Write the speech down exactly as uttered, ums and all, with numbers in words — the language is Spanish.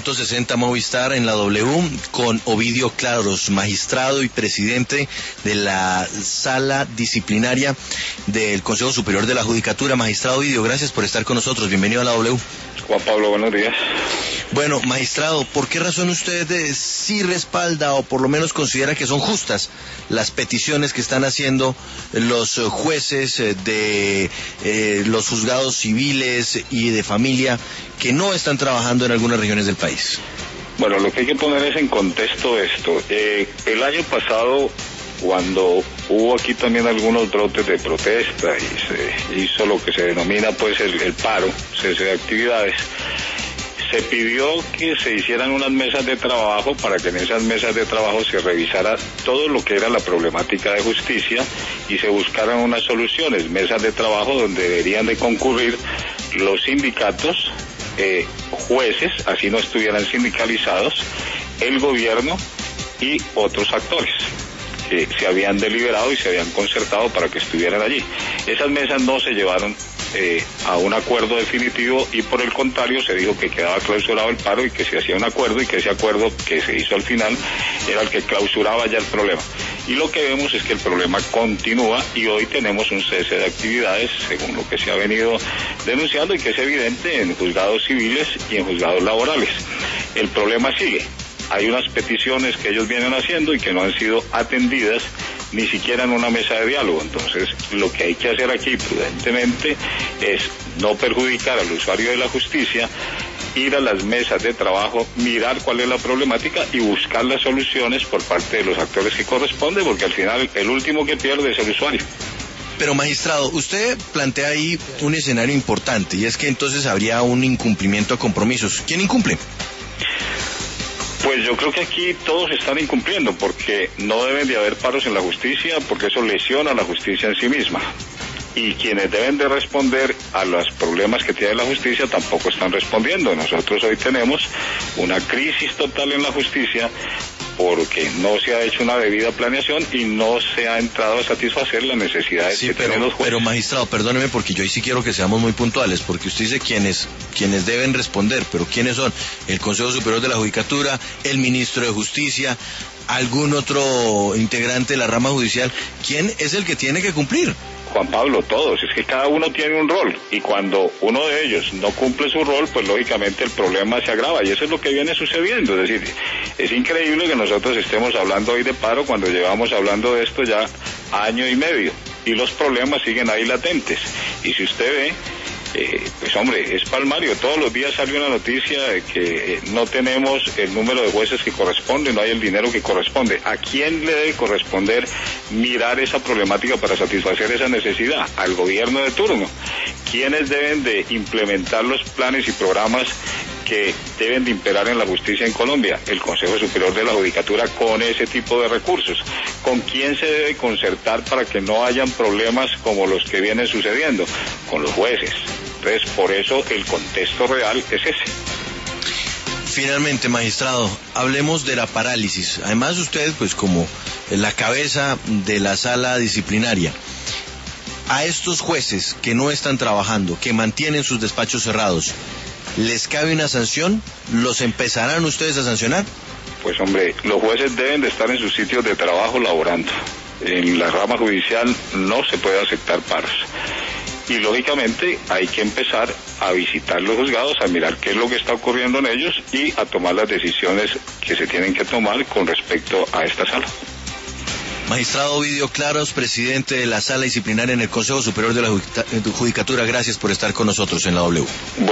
ciento sesenta Movistar en la W con Ovidio Claros, magistrado y presidente de la Sala Disciplinaria del Consejo Superior de la Judicatura. Magistrado Ovidio, gracias por estar con nosotros. Bienvenido a la W. Juan Pablo, buenos días. Bueno, magistrado, ¿por qué razón usted eh, sí respalda o por lo menos considera que son justas las peticiones que están haciendo los eh, jueces eh, de eh, los juzgados civiles y de familia que no están trabajando en algunas regiones del país? Bueno, lo que hay que poner es en contexto esto. Eh, el año pasado, cuando hubo aquí también algunos brotes de protesta y se hizo lo que se denomina pues el, el paro, cese de actividades, se pidió que se hicieran unas mesas de trabajo para que en esas mesas de trabajo se revisara todo lo que era la problemática de justicia y se buscaran unas soluciones, mesas de trabajo donde deberían de concurrir los sindicatos, eh, jueces, así no estuvieran sindicalizados, el gobierno y otros actores que se habían deliberado y se habían concertado para que estuvieran allí. Esas mesas no se llevaron eh, a un acuerdo definitivo y por el contrario se dijo que quedaba clausurado el paro y que se hacía un acuerdo y que ese acuerdo que se hizo al final era el que clausuraba ya el problema. Y lo que vemos es que el problema continúa y hoy tenemos un cese de actividades según lo que se ha venido denunciando y que es evidente en juzgados civiles y en juzgados laborales. El problema sigue. Hay unas peticiones que ellos vienen haciendo y que no han sido atendidas ni siquiera en una mesa de diálogo. Entonces, lo que hay que hacer aquí prudentemente es no perjudicar al usuario de la justicia, ir a las mesas de trabajo, mirar cuál es la problemática y buscar las soluciones por parte de los actores que corresponden, porque al final el último que pierde es el usuario. Pero magistrado, usted plantea ahí un escenario importante y es que entonces habría un incumplimiento a compromisos. ¿Quién incumple? Pues yo creo que aquí todos están incumpliendo porque no deben de haber paros en la justicia porque eso lesiona a la justicia en sí misma. Y quienes deben de responder a los problemas que tiene la justicia tampoco están respondiendo. Nosotros hoy tenemos una crisis total en la justicia porque no se ha hecho una debida planeación y no se ha entrado a satisfacer las necesidades sí, que pero, tienen los jueces. Pero magistrado, perdóneme porque yo ahí sí quiero que seamos muy puntuales, porque usted dice quiénes, quiénes deben responder, pero ¿quiénes son? El Consejo Superior de la Judicatura, el Ministro de Justicia, algún otro integrante de la rama judicial. ¿Quién es el que tiene que cumplir? Juan Pablo, todos, es que cada uno tiene un rol y cuando uno de ellos no cumple su rol, pues lógicamente el problema se agrava y eso es lo que viene sucediendo. Es decir, es increíble que nosotros estemos hablando hoy de paro cuando llevamos hablando de esto ya año y medio y los problemas siguen ahí latentes. Y si usted ve, eh, pues hombre, es palmario, todos los días sale una noticia de que eh, no tenemos el número de jueces que corresponde, no hay el dinero que corresponde. ¿A quién le debe corresponder mirar esa problemática para satisfacer esa necesidad? Al gobierno de turno. ¿Quiénes deben de implementar los planes y programas que deben de imperar en la justicia en Colombia? El Consejo Superior de la Judicatura con ese tipo de recursos. ¿Con quién se debe concertar para que no hayan problemas como los que vienen sucediendo? Con los jueces. Entonces, por eso el contexto real es ese. Finalmente, magistrado, hablemos de la parálisis. Además, usted, pues como la cabeza de la sala disciplinaria, a estos jueces que no están trabajando, que mantienen sus despachos cerrados, ¿les cabe una sanción? ¿Los empezarán ustedes a sancionar? Pues hombre, los jueces deben de estar en sus sitios de trabajo laborando. En la rama judicial no se puede aceptar paros. Y lógicamente hay que empezar a visitar los juzgados, a mirar qué es lo que está ocurriendo en ellos y a tomar las decisiones que se tienen que tomar con respecto a esta sala. Magistrado Ovidio Claros, presidente de la Sala Disciplinaria en el Consejo Superior de la Judicatura, gracias por estar con nosotros en la W.